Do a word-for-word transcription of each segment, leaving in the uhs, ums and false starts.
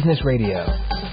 Business Radio.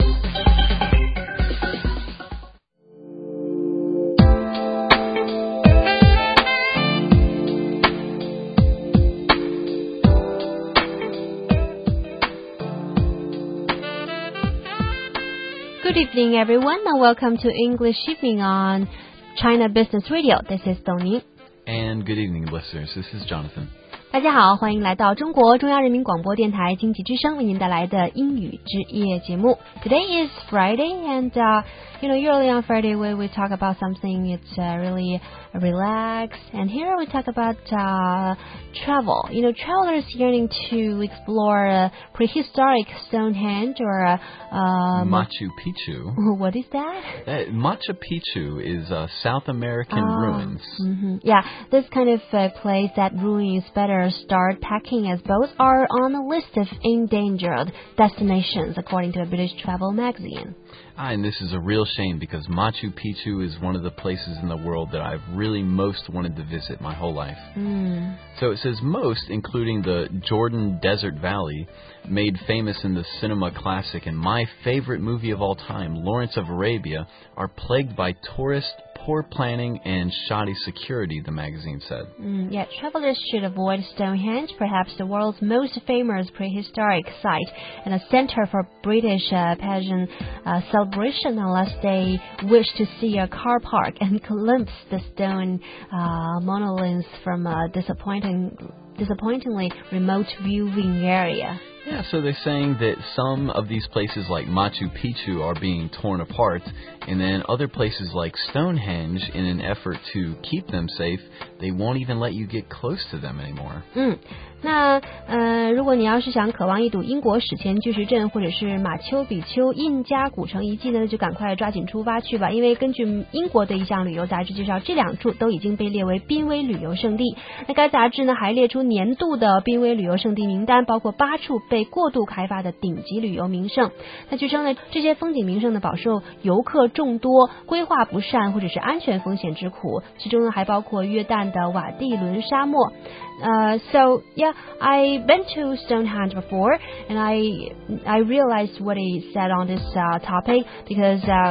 Good evening, everyone, and welcome to English Shipping on China Business Radio. This is Dongning. And good evening, listeners. This is Jonathan. 大家好，欢迎来到中国中央人民广播电台经济之声为您带来的英语之夜节目。Today is Friday, and uh, you know, usually on Friday we we talk about something it's uh, really relaxed, and here we talk about uh, travel. You know, travelers yearning to explore uh, prehistoric Stonehenge or uh, um, Machu Picchu. What is that? Uh, Machu Picchu is uh, South American oh, ruins. Mm-hmm. Yeah, this kind of uh, place that ruins better start packing, as both are on a list of endangered destinations according to a British travel magazine. Ah, and this is a real shame because Machu Picchu is one of the places in the world that I've really most wanted to visit my whole life. Mm. So it says most, including the Jordan Desert Valley, made famous in the cinema classic and my favorite movie of all time, Lawrence of Arabia, are plagued by tourists, poor planning, and shoddy security, the magazine said. Mm, yeah, travelers should avoid Stonehenge, perhaps the world's most famous prehistoric site and a center for British uh, pageant uh, celebration, unless they wish to see a car park and glimpse the stone uh, monoliths from a disappointing, disappointingly remote viewing area. Yeah, so they're saying that some of these places like Machu Picchu are being torn apart, and then other places like Stonehenge, in an effort to keep them safe, they won't even let you get close to them anymore. 嗯，那呃，如果你要是想渴望一睹英国史前巨石阵或者是马丘比丘印加古城遗迹呢，就赶快抓紧出发去吧，因为根据英国的一项旅游杂志介绍，这两处都已经被列为濒危旅游胜地。那该杂志呢还列出年度的濒危旅游胜地名单，包括八处被过度开发的顶级旅游名胜。那据称呢，这些风景名胜呢饱受游客众多、规划不善或者是安全风险之苦，其中呢还包括约旦的瓦地伦沙漠。Uh, so yeah, I've been to Stonehenge before, and I I realized what he said on this uh, topic because uh,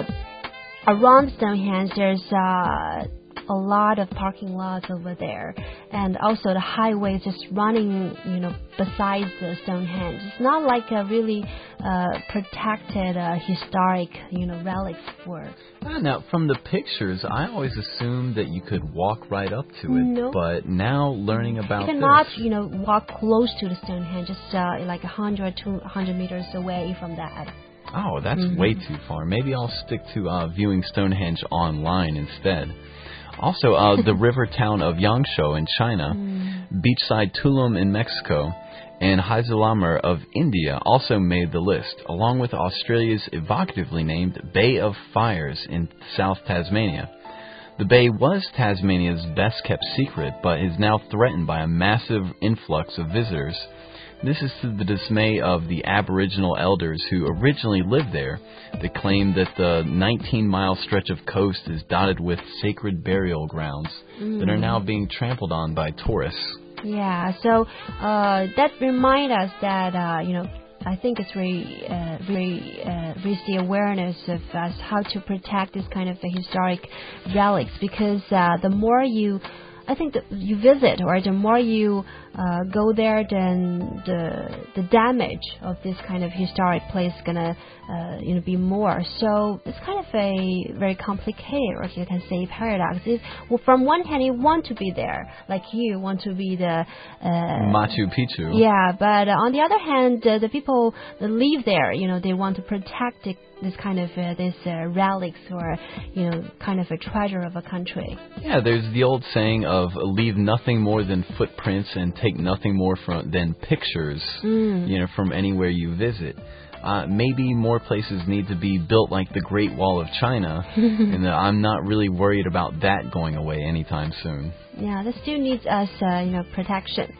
around Stonehenge there's uh, a lot of parking lots over there, and also the highways just running, you know, besides the Stonehenge. It's not like a really uh, protected uh, historic, you know, relics for. Now, from the pictures, I always assumed that you could walk right up to it, no. but now learning about you cannot, this, you know, walk close to the Stonehenge, just uh, like a hundred, two hundred meters away from that. Oh, that's mm-hmm. way too far. Maybe I'll stick to uh, viewing Stonehenge online instead. Also, uh, the river town of Yangshuo in China, mm. beachside Tulum in Mexico, and Haizalumar of India also made the list, along with Australia's evocatively named Bay of Fires in South Tasmania. The bay was Tasmania's best-kept secret, but is now threatened by a massive influx of visitors. This is to the dismay of the Aboriginal elders who originally lived there. They claim that the nineteen-mile stretch of coast is dotted with sacred burial grounds mm. that are now being trampled on by tourists. Yeah, so uh, that reminds us that, uh, you know, I think it's really, uh, really uh, raise the awareness of us how to protect this kind of historic relics, because uh, the more you I think that you visit, or the more you uh, go there, then the the damage of this kind of historic place is gonna uh, you know be more. So it's kind of a very complicated, or you can say paradox. It's, well, from one hand, you want to be there, like you want to be the uh, Machu Picchu. Yeah, but uh, on the other hand, uh, the people that live there, you know, they want to protect it. This kind of uh, this uh, relics, or you know, kind of a treasure of a country. Yeah, there's the old saying of leave nothing more than footprints and take nothing more from than pictures. Mm. You know, from anywhere you visit. Uh, maybe more places need to be built like the Great Wall of China, and uh, I'm not really worried about that going away anytime soon. Yeah, that still needs us, uh, you know, protection.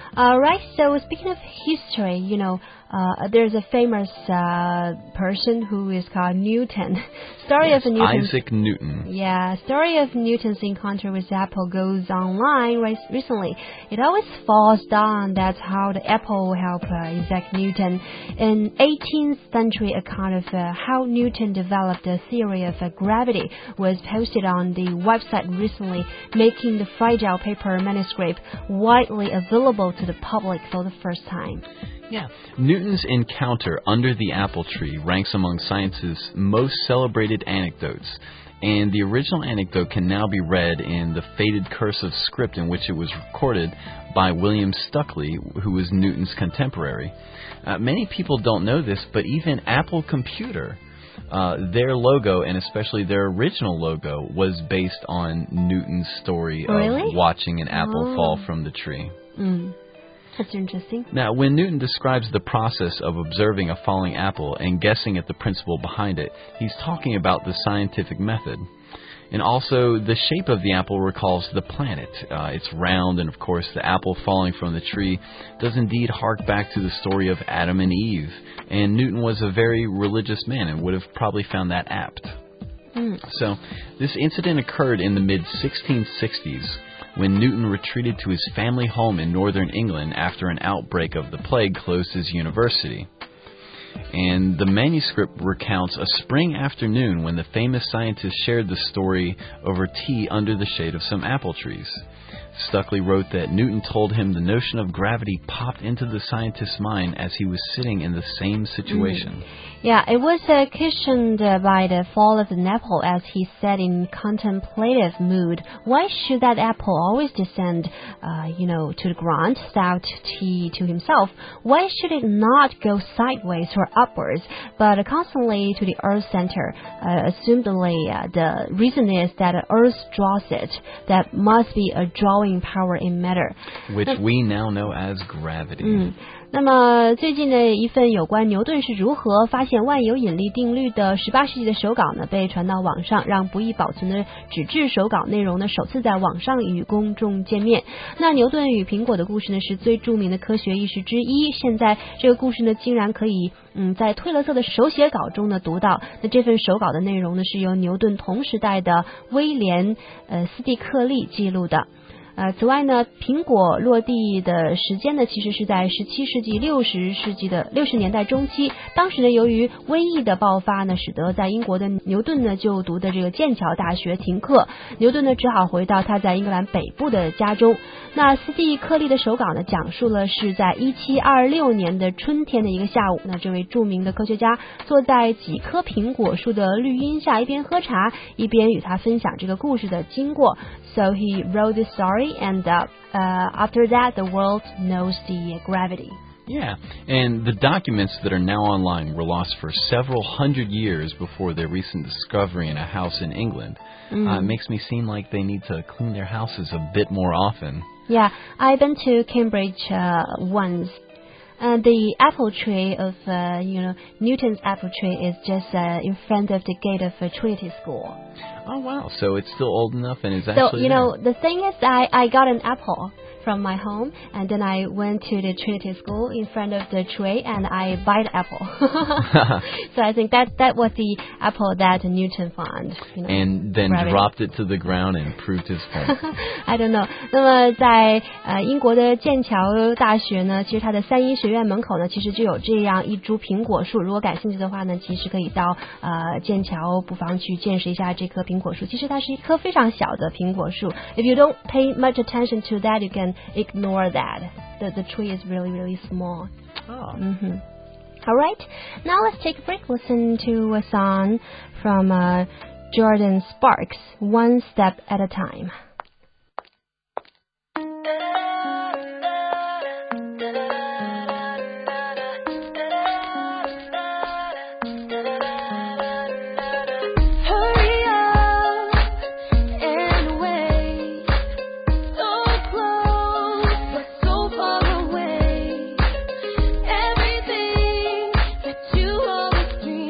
All right, so speaking of history, you know, uh, there's a famous uh, person who is called Newton. Story yes, of Newton. Isaac Newton. Yeah, story of Newton's encounter with Apple goes online right, recently. It always falls down that's how the Apple helped uh, Isaac Newton. An eighteenth century account of uh, how Newton developed the theory of uh, gravity was posted on the website recently, making the fragile paper manuscript widely available to the public for the first time. Yeah. Newton's encounter under the apple tree ranks among science's most celebrated anecdotes, and the original anecdote can now be read in the faded cursive script in which it was recorded by William Stukeley, who was Newton's contemporary. Uh, many people don't know this, but even Apple Computer, uh, their logo, and especially their original logo, was based on Newton's story really? of watching an apple oh. fall from the tree. Mm. That's interesting. Now, when Newton describes the process of observing a falling apple and guessing at the principle behind it, he's talking about the scientific method. And also, the shape of the apple recalls the planet. Uh, it's round, and of course, the apple falling from the tree does indeed hark back to the story of Adam and Eve. And Newton was a very religious man and would have probably found that apt. Mm. So, this incident occurred in the mid sixteen sixties. When Newton retreated to his family home in northern England after an outbreak of the plague closed his university. And the manuscript recounts a spring afternoon when the famous scientist shared the story over tea under the shade of some apple trees. Stukeley wrote that Newton told him the notion of gravity popped into the scientist's mind as he was sitting in the same situation. Mm. Yeah, it was uh, cushioned uh, by the fall of an apple, as he said in contemplative mood. Why should that apple always descend, uh, you know, to the ground, thought he to himself? Why should it not go sideways or upwards, but constantly to the Earth's center? Uh, assumedly, uh, the reason is that the Earth draws it. That must be a drawing power in matter, which we now know as gravity. 嗯。那么最近的一份有关牛顿是如何发现万有引力定律的十八世纪的手稿呢，被传到网上，让不易保存的纸质手稿内容呢首次在网上与公众见面。那牛顿与苹果的故事呢是最著名的科学轶事之一，现在这个故事呢竟然可以嗯在褪了色的手写稿中呢读到。那这份手稿的内容呢是由牛顿同时代的威廉呃斯蒂克利记录的。呃，此外呢，苹果落地的时间呢，其实是在十七世纪六十世纪的六十年代中期。当时呢，由于瘟疫的爆发呢，使得在英国的牛顿呢就读的这个剑桥大学停课，牛顿呢只好回到他在英格兰北部的家中。那斯蒂克利的手稿呢，讲述了是在一七二六年的春天的一个下午，那这位著名的科学家坐在几棵苹果树的绿荫下，一边喝茶，一边与他分享这个故事的经过。So he wrote this story. And uh, uh, after that, the world knows the uh, gravity. Yeah, and the documents that are now online were lost for several hundred years before their recent discovery in a house in England. Mm. Uh, it makes me seem like they need to clean their houses a bit more often. Yeah, I've been to Cambridge uh, once. Uh, the apple tree of, uh, you know, Newton's apple tree is just uh, in front of the gate of uh, Trinity School. Oh, wow. So it's still old enough and is so, actually So, you there. know, the thing is I, I got an apple from my home, and then I went to the Trinity School in front of the tree, and I bite the apple. So I think that that was the apple that Newton found. You know, and then gravity. dropped it to the ground and proved his point. I don't know. 那么在呃英国的剑桥大学呢，其实它的三一学院门口呢，其实就有这样一株苹果树。如果感兴趣的话呢，其实可以到呃剑桥不妨去见识一下这棵苹果树。其实它是一棵非常小的苹果树。If you don't pay much attention to that, you can ignore that. The, the tree is really, really small. Oh. Mm-hmm. All right. Now let's take a break. Listen to a song from uh, Jordan Sparks, One Step at a Time.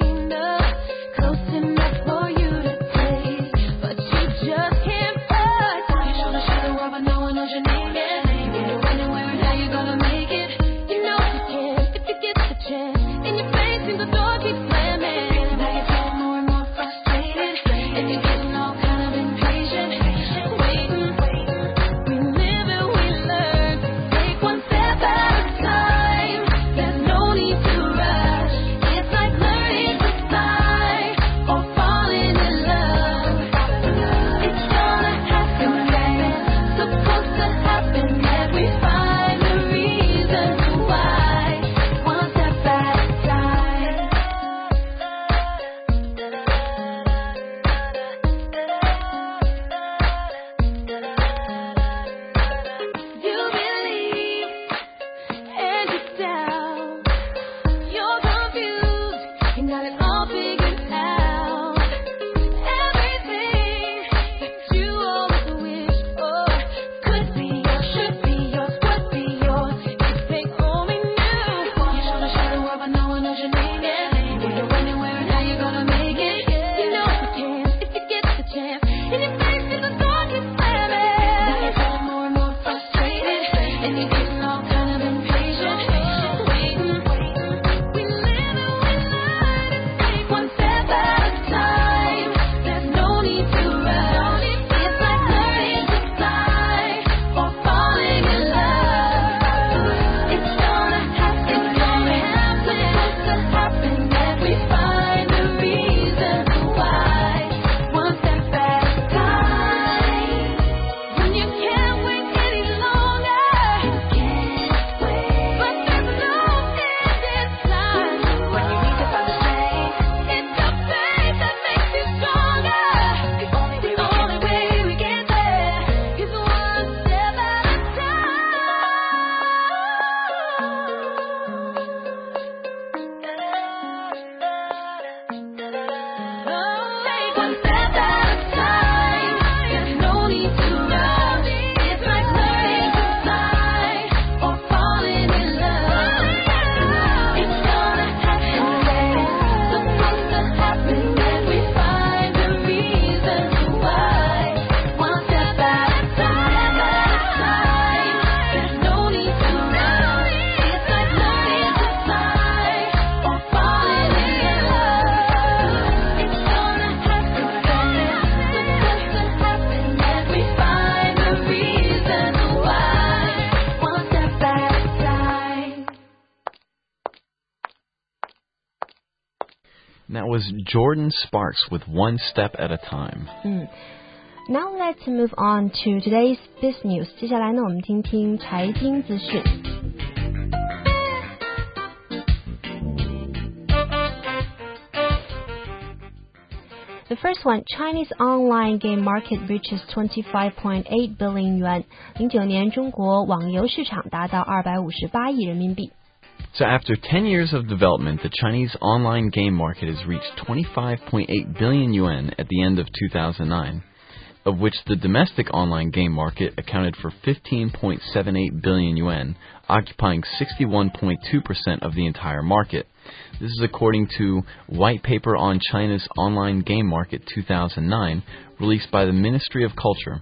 Close enough for you to take, but you just can't. That was Jordan Sparks with One Step at a Time. Mm. Now let's move on to today's business news. 接下来呢，我们听听财经资讯。The first one, Chinese online game market reaches twenty-five point eight billion yuan. 零九年，中国网游市场达到二百五十八亿人民币。 So after ten years of development, the Chinese online game market has reached twenty-five point eight billion yuan at the end of two thousand nine, of which the domestic online game market accounted for fifteen point seven eight billion yuan, occupying sixty-one point two percent of the entire market. This is according to White Paper on China's Online Game Market two thousand nine, released by the Ministry of Culture.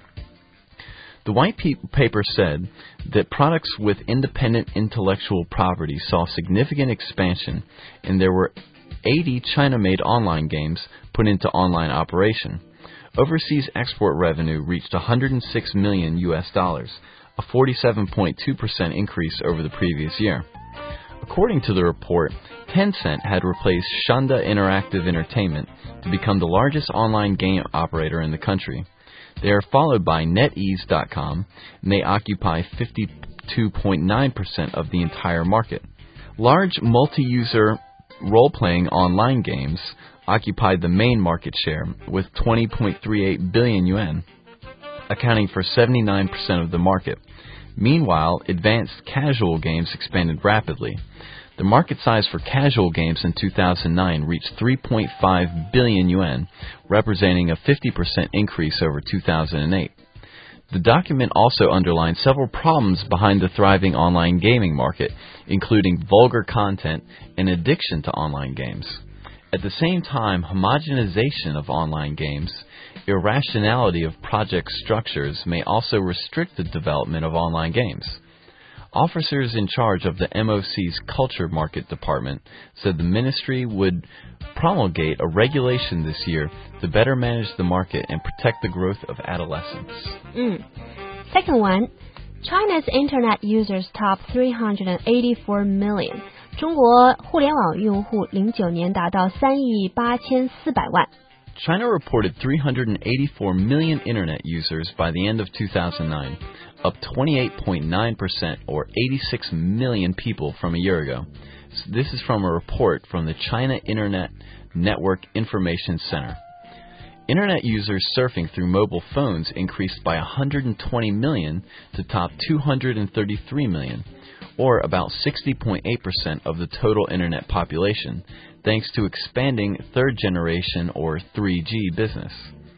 The white paper said that products with independent intellectual property saw significant expansion, and there were eighty China-made online games put into online operation. Overseas export revenue reached one hundred six million U S dollars, a forty-seven point two percent increase over the previous year. According to the report, Tencent had replaced Shanda Interactive Entertainment to become the largest online game operator in the country. They are followed by NetEase dot com, and they occupy fifty-two point nine percent of the entire market. Large multi-user role-playing online games occupied the main market share with twenty point three eight billion yuan, accounting for seventy-nine percent of the market. Meanwhile, advanced casual games expanded rapidly. The market size for casual games in two thousand nine reached three point five billion yuan, representing a fifty percent increase over two thousand eight. The document also underlined several problems behind the thriving online gaming market, including vulgar content and addiction to online games. At the same time, homogenization of online games, irrationality of project structures may also restrict the development of online games. Officers in charge of the M O C's Culture Market Department said the ministry would promulgate a regulation this year to better manage the market and protect the growth of adolescents. Mm. Second one, China's internet users top three hundred eighty-four million. 中国互联网用户零九年达到三亿八千四百万。 China reported three hundred eighty-four million internet users by the end of two thousand nine, up twenty-eight point nine percent or eighty-six million people from a year ago. This is from a report from the China Internet Network Information Center. Internet users surfing through mobile phones increased by one hundred twenty million to top two hundred thirty-three million, or about sixty point eight percent of the total internet population, thanks to expanding third-generation or three G business.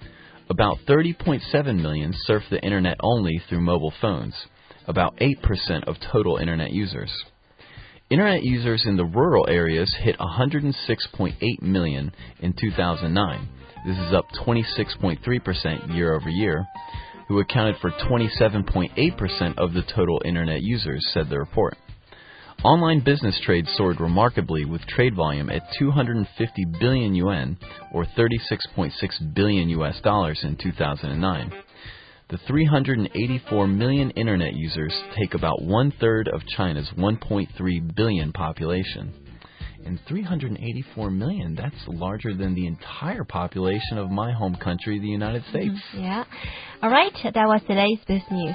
About thirty point seven million surf the internet only through mobile phones, about eight percent of total internet users. Internet users in the rural areas hit one hundred six point eight million in two thousand nine. This is up twenty-six point three percent year over year, who accounted for twenty-seven point eight percent of the total internet users, said the report. Online business trade soared remarkably with trade volume at two hundred fifty billion yuan, or thirty-six point six billion U S dollars in two thousand nine. The three hundred eighty-four million internet users take about one-third of China's one point three billion population. And three hundred eighty-four million, that's larger than the entire population of my home country, the United States. Mm-hmm. Yeah. All right, that was today's business news.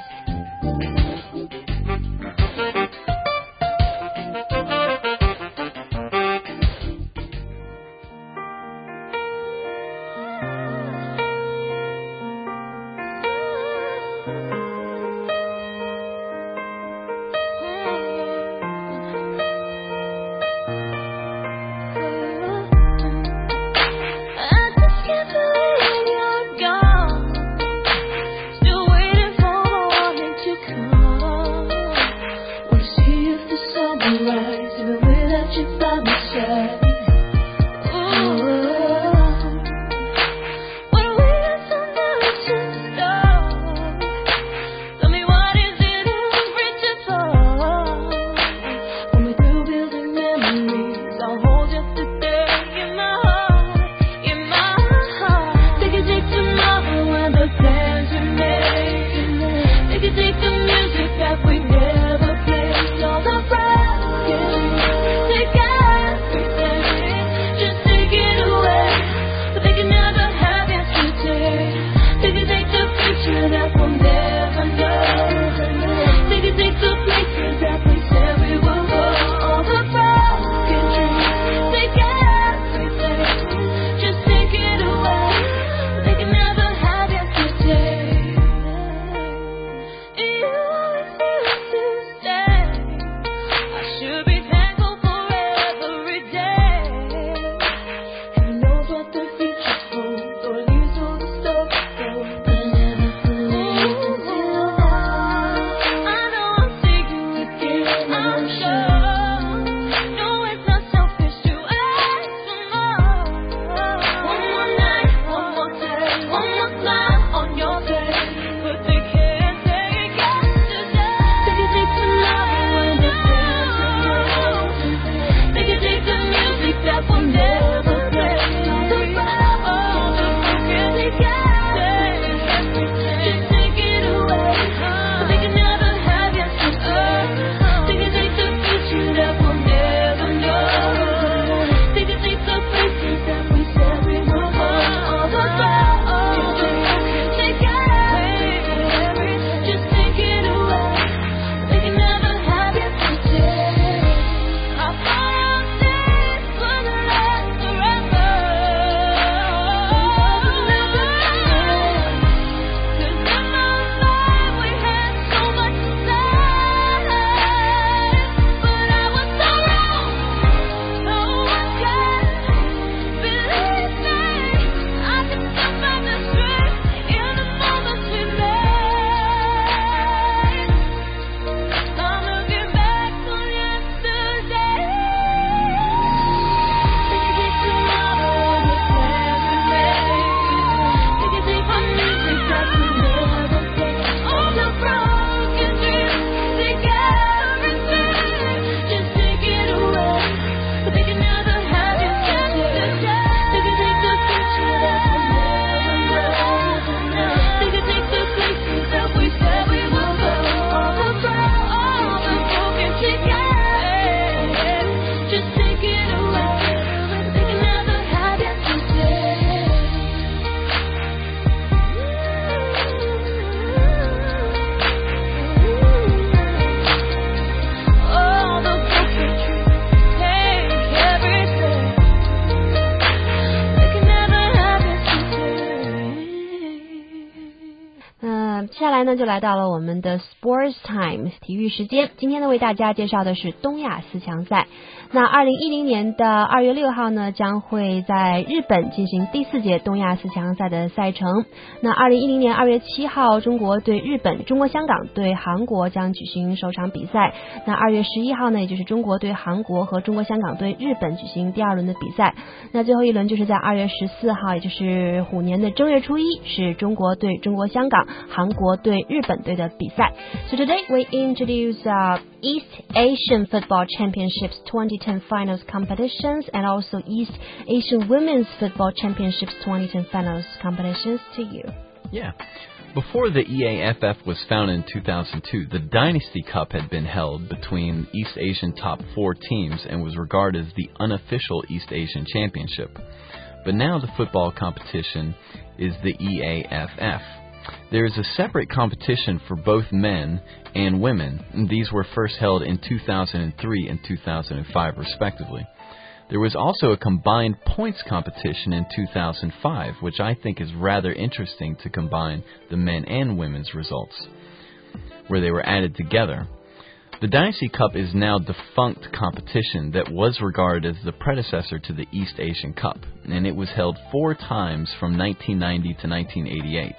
下来呢，就来到了我们的 Sports Time 体育时间。今天呢，为大家介绍的是东亚四强赛。那二零一零年的二月六号呢，将会在日本进行第四届东亚四强赛的赛程。那二零一零年二月七号，中国对日本，中国香港对韩国将举行首场比赛。那二月十一号呢，也就是中国对韩国和中国香港对日本举行第二轮的比赛。那最后一轮就是在二月十四号，也就是虎年的正月初一，是中国对中国香港，韩国对日本队的比赛。So today we introduce uh, East Asian Football Championships twenty ten finals competitions and also East Asian Women's Football Championships twenty ten finals competitions to you. Yeah. Before the E A F F was founded in two thousand two, the Dynasty Cup had been held between East Asian top four teams and was regarded as the unofficial East Asian Championship. But now the football competition is the E A F F. There is a separate competition for both men and women, and these were first held in two thousand three and two thousand five respectively. There was also a combined points competition in two thousand five, which I think is rather interesting to combine the men and women's results, where they were added together. The Dynasty Cup is now a defunct competition that was regarded as the predecessor to the East Asian Cup, and it was held four times from nineteen ninety to nineteen eighty-eight.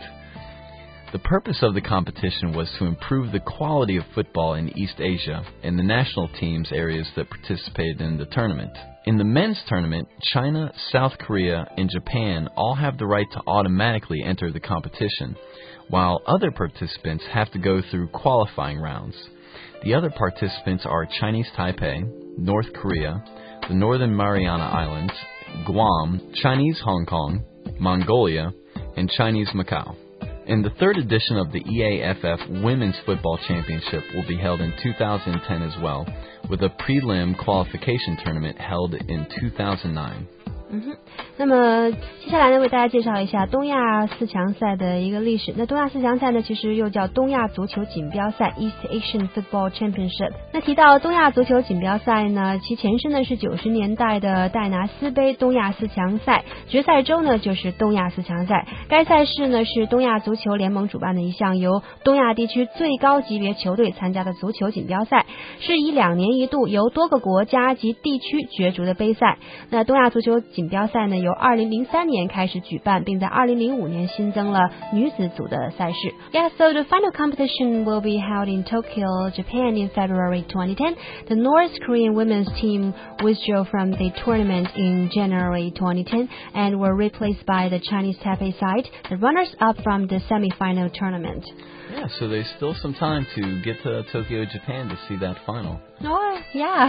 The purpose of the competition was to improve the quality of football in East Asia and the national teams areas that participated in the tournament. In the men's tournament, China, South Korea, and Japan all have the right to automatically enter the competition, while other participants have to go through qualifying rounds. The other participants are Chinese Taipei, North Korea, the Northern Mariana Islands, Guam, Chinese Hong Kong, Mongolia, and Chinese Macau. And the third edition of the E A F F Women's Football Championship will be held in two thousand ten as well, with a prelim qualification tournament held in two thousand nine. 嗯哼，那么接下来呢，为大家介绍一下东亚四强赛的一个历史。那东亚四强赛呢，其实又叫东亚足球锦标赛 （East Asian Football Championship）。那提到东亚足球锦标赛呢，其前身呢是九十年代的戴拿斯杯东亚四强赛，决赛周呢就是东亚四强赛。该赛事呢是东亚足球联盟主办的一项由东亚地区最高级别球队参加的足球锦标赛，是以两年一度由多个国家及地区角逐的杯赛。那东亚足球锦标赛呢由二零零三年开始举办，并在二零零五年新增了女子组的赛事。Yeah, so the final competition will be held in Tokyo, Japan in February twenty ten. The North Korean women's team withdrew from the tournament in January twenty ten and were replaced by the Chinese Taipei side, the runners-up from the semi-final tournament. Yeah, so there's still some time to get to Tokyo, Japan to see that final. Oh, yeah,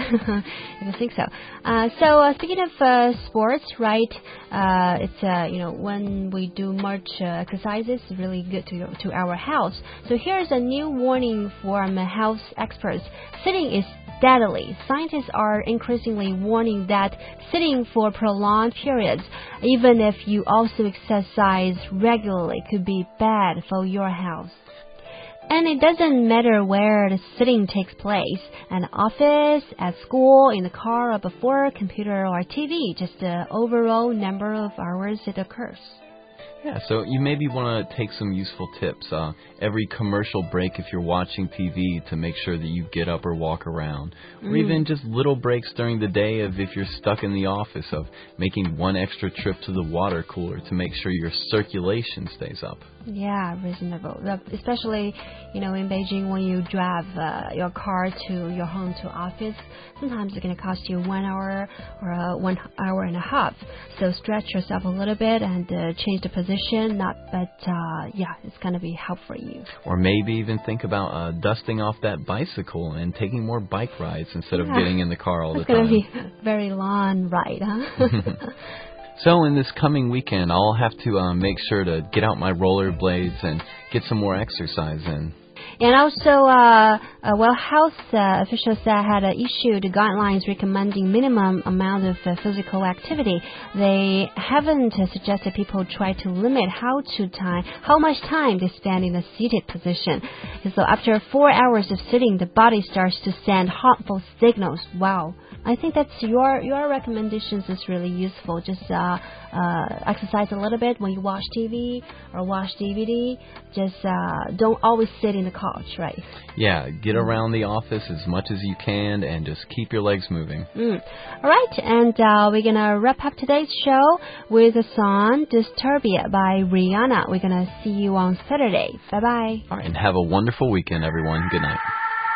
I think so. Uh, so uh, speaking of uh, sports, right, uh, it's, uh, you know, when we do much uh, exercises, it's really good to, to our health. So here's a new warning from health experts. Sitting is deadly. Scientists are increasingly warning that sitting for prolonged periods, even if you also exercise regularly, could be bad for your health. And it doesn't matter where the sitting takes place, an office, at school, in the car, or before a computer or T V, just the overall number of hours it occurs. Yeah, so you maybe want to take some useful tips. Uh, every commercial break if you're watching T V to make sure that you get up or walk around. Mm. Or even just little breaks during the day of if you're stuck in the office of making one extra trip to the water cooler to make sure your circulation stays up. Yeah, reasonable. Especially, you know, in Beijing when you drive uh, your car to your home to office, sometimes it's going to cost you one hour or uh, one hour and a half. So stretch yourself a little bit and uh, change the position. Not, but uh, yeah, it's going to be helpful for you. Or maybe even think about uh, dusting off that bicycle and taking more bike rides instead yeah. of getting in the car all That's the time. It's going to be a very long ride, huh? So in this coming weekend, I'll have to uh, make sure to get out my rollerblades and get some more exercise in. And also, uh, uh, well, health uh, officials uh, had uh, issued guidelines recommending minimum amount of uh, physical activity. They haven't uh, suggested people try to limit how to time, how much time they spend in a seated position. And so after four hours of sitting, the body starts to send harmful signals. Wow. I think that's your your recommendations is really useful. Just uh, uh, exercise a little bit when you watch T V or watch D V D. Just uh, don't always sit in the couch, right? Yeah, get around the office as much as you can and just keep your legs moving. Mm. All right, and uh, we're gonna wrap up today's show with the song "Disturbia" by Rihanna. We're gonna see you on Saturday. Bye bye. All right, and have a wonderful weekend, everyone. Good night.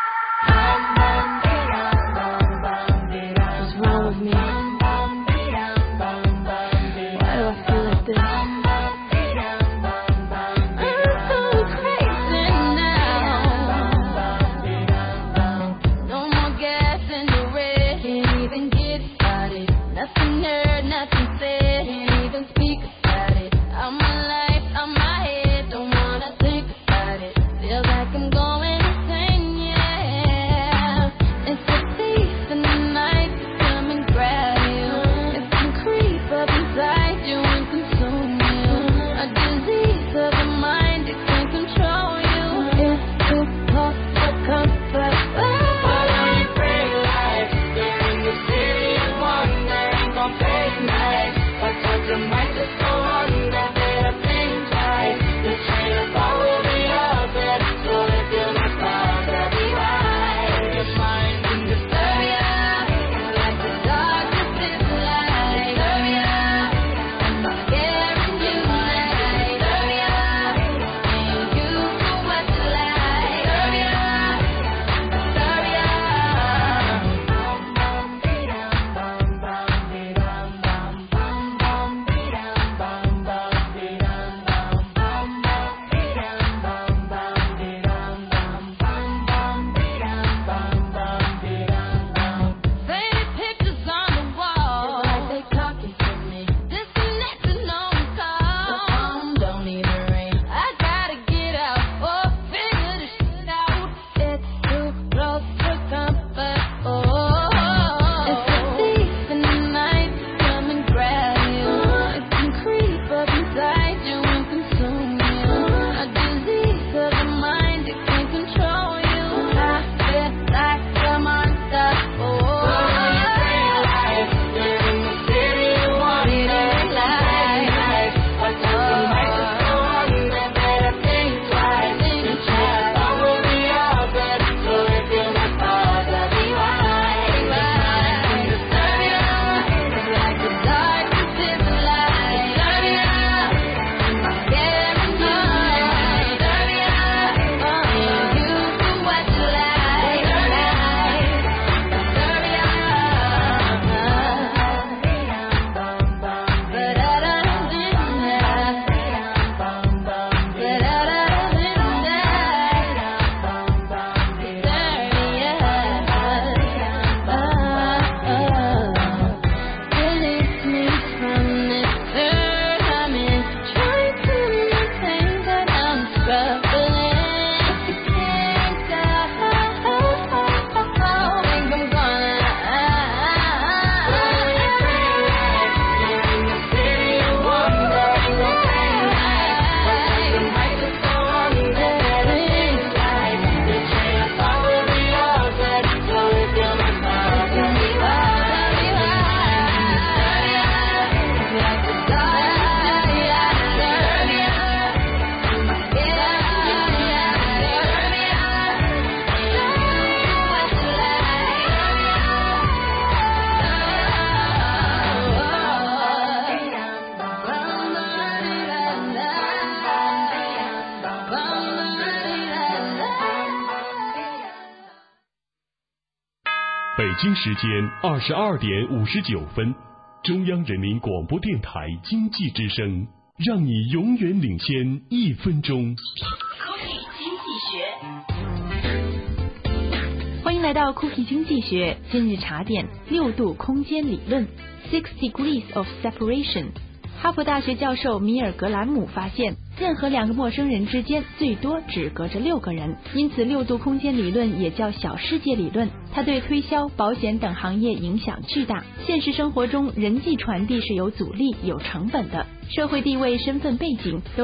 北京时间二十二点五十九分，中央人民广播电台经济之声，让你永远领先一分钟。 Cookie 经济学，欢迎来到 Cookie 经济学。今日茶点六度空间理论 （Six Degrees of Separation）。哈佛大学教授米尔格兰姆发现，任何两个陌生人之间最多只隔着六个人，因此六度空间理论也叫小世界理论。它对推销、保险等行业影响巨大。现实生活中，人际传递是有阻力、有成本的，社会地位、身份背景都